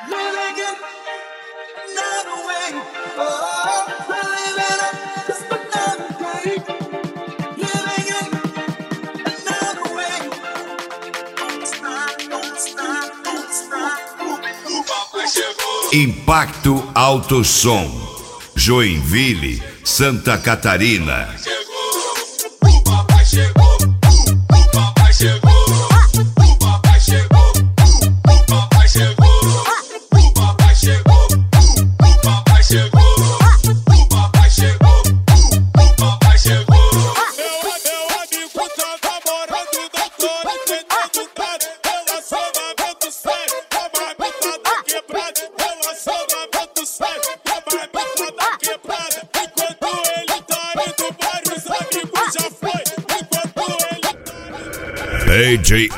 living in another way. Oh, we're living in just another day. Living in another way. Don't stop, don't stop, don't stop. O papai chegou. Impacto Alto Som, Joinville, Santa Catarina. O papai chegou. O papai chegou. O papai chegou. O papai chegou. O papai chegou. O papai chegou. O papai chegou. O papai chegou. Meu amigo tá namorando, não tô entendendo nada. Relacionamento sério, a marmita tá quebrada. Relacionamento sério, a marmita tá quebrada. Enquanto ele tá indo, vários amigos já foi. Enquanto ele DJ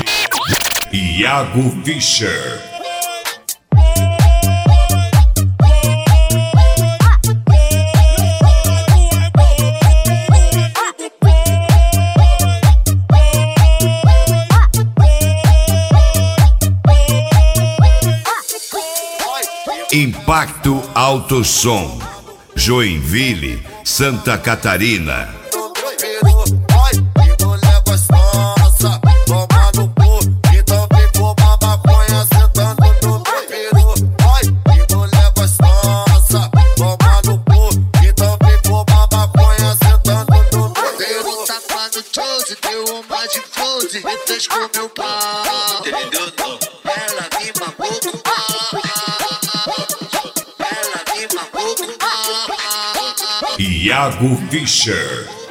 Iago Fischer. Impacto Alto Som, Joinville, Santa Catarina. Deu uma de close, me fez com meu pau. Entendeu? Ela me mamou com pau. Ela me mamou com pau. Iago Fischer.